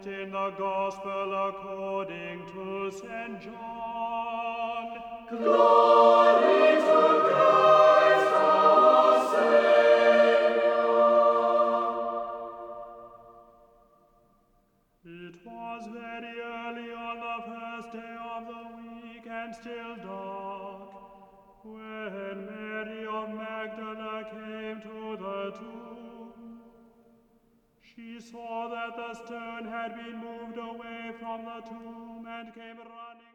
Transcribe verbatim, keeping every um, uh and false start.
in the Gospel according to Saint John. Glory to Christ our Savior. It was very early on the first day of the week, and still dark, when Mary of Magdala came to the tomb. She saw that the stone had been moved away from the tomb and came running